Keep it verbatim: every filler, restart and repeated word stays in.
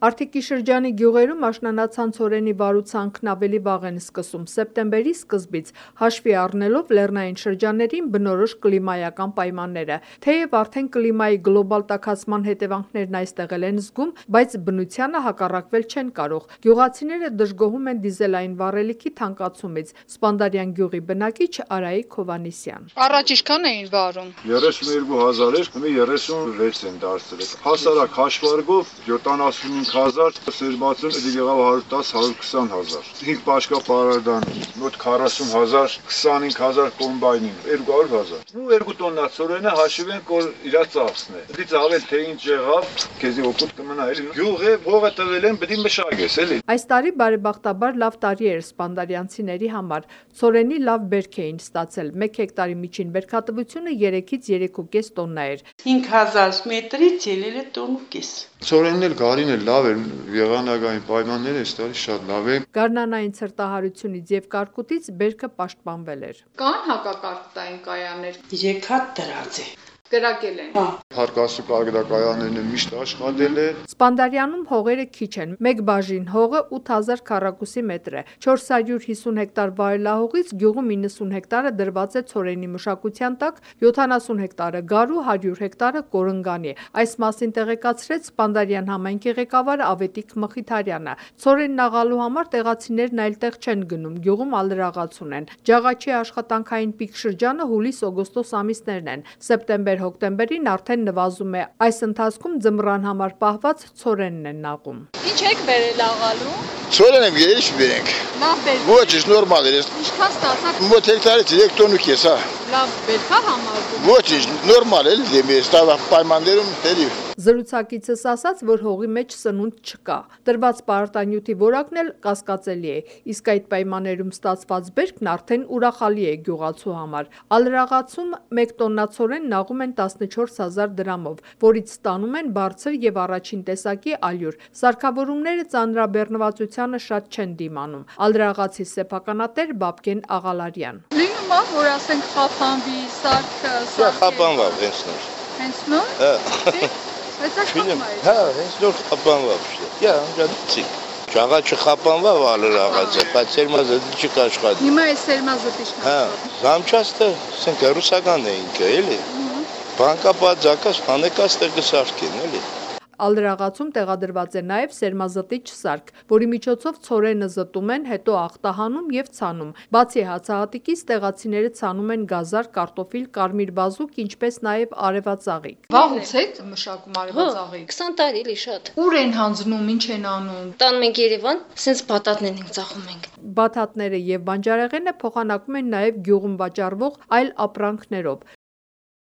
Արտիքի շրջանի գյուղերում աշնանացան ցորենի վարուցանքն ավելի վաղ են սկսում։ Սեպտեմբերի սկզբից հաշվի առնելով լեռնային շրջաններին բնորոշ կլիմայական պայմանները։ Թեև արդեն կլիմայի գլոբալ տաքացման հետևանքներն այստեղ են զգում, բայց բնությանը հակառակվել չեն կարող։ Գյուղացիները դժգոհում են դիզելային վառելիքի թանկացումից։ Սպանդարյան գյուղի բնակիչ Արայիկ Հովհաննիսյան. Առաջ ինչքան էին վարում։ երեսուն երկու հազար էր, հիմա երեսուն վեց են դարձրել։ Հասարակ հաշվարկով յոթանասունհինգ հազար, սերմացուն էլի եղավ հարյուր տասը հարյուր քսան հազար։ հինգ պաշկա պարարդան, մոտ քառասուն հազար, քսանհինգ հազար կոմբայնին, երկու հարյուր հազար։ Ու երկու տոննա ցորենը հաշվի ենք, որ իր ծախսն է։ Դից ավել թե ինչ եղավ, քեզի օգուտ կմնա էլի։ Գյուղը փողը տվել են, պետք է մշակես էլի։ Այս տարի բարեբախտաբար լավ տարի էր սպանդարյանցիների համար։ Ցորենի լավ բերք էին ստացել։ մեկ հեկտարի միջին բերքատվությունը երեքից երեք ու կես տոննա էր։ հինգ հազար մետրից ելել է տոն ու կես։ Ցորենն էլ գարին էլ լավ էր, եղանակային պայմանները այս տարի շատ լավ են։ Գարնանային ցրտահարությունից եւ կարկուտից բերքը պաշտպանվել էր։ Կան հակակարկուտային կայաններ։ Երեք հատ դրած է։ Կրակել են։ Հարկասու կարգակայաններն միշտ աշխատել է։ Սպանդարյանում հողերը քիչ են։ Մեկ բաժին հողը ութ հազար քառակուսի մետր է։ չորս հարյուր հիսուն հեկտար վայելահողից գյուղում իննսուն հեկտարը դրված է ցորենի մշակության տակ, յոթանասուն հեկտարը գարու, հարյուր հեկտարը կորնգանի։ Այս մասին տեղեկացրեց Սպանդարյան համայնքի ղեկավար Ավետիք Մխիթարյանը։ Ցորենն աղալու համար տեղացիներն այլտեղ չեն գնում, գյուղում ալրաղացուն են։ Ջաղաչի աշխատանքային պիկ շրջանը հուլիս-օգոստոս ամիսներն են։ Սեպտեմբեր-հոկտեմբերին արդեն նվազում է։ Այս ընթացքում ձմռան համար պահված ցորենն են նաղում։ Ինչ եք բերել աղալու։ Ցորեն եմ գերել, ինչ բերենք։ Լավ բերք։ Ոչ, ის նորմալ է։ Ինչքան ստացաք։ Մոտ հեկտարից երեք տոն ու կես, հա։ Լավ բերքա համարվում։ Ոչ, ինչ նորմալ է, դեմի ստավա պայմաններում դերի։ Զրուցակիցս ասաց, որ հողի մեջ սնունդ չկա։ Տրված պարարտանյութի որակն էլ կասկածելի է, իսկ այդ պայմաններում ստացված բերքն արդեն ուրախալի է գյուղացու համար։ Ալրաղացում մեկ տոննա ցորեն նաղում են տասնչորս հազար դրամով, որից ստանում են բարձր եւ առաջին տեսակի ալյուր։ Սարքավորումները ծանրաբեռնվածությանը շատ չեն դիմանում։ Ալրաղացի սեփականատեր Բաբկեն Աղալարյան. Լինում է, որ ասենք խափանվի, սարքը, Սա խափանվա հենց նոր։ Հենց նոր։ Հա։ Բայց ախպանվա է։ Հա, հենց նոր խափանվա բշտե։ Յա, ջանցիկ։ Ջաղաչը խափանվա վալրաղացը, բայց սերմազը չկաշխատի։ Հիմա է սերմազոտիչն։ Հա, զամչաստը, ասենք ռուսական է ինքը, էլի։ Բանկապատակած, հանեկաստը գսարքին, էլի։ Ալրաղացում տեղադրված է նաև սերմազտիչ սարք, որի միջոցով ցորենը զտում են, հետո աղտահանում եւ ցանում։ Բացի հացահատիկից տեղացիները ցանում են գազար, կարտոֆիլ, կարմիր բազուկ, ինչպես նաև արևածաղիկ։ Վաղուց եք մշակում արևածաղիկ։ քսան տարի էլի շատ։ Ուր են հանձնում, ինչ են անում։ Տանում ենք Երևան, սենց բատատներն ենք ծախում ենք։ Բաթաթները եւ բանջարեղենը փոխանակում են նաև գյուղում վաճառվող այլ ապրանքներով։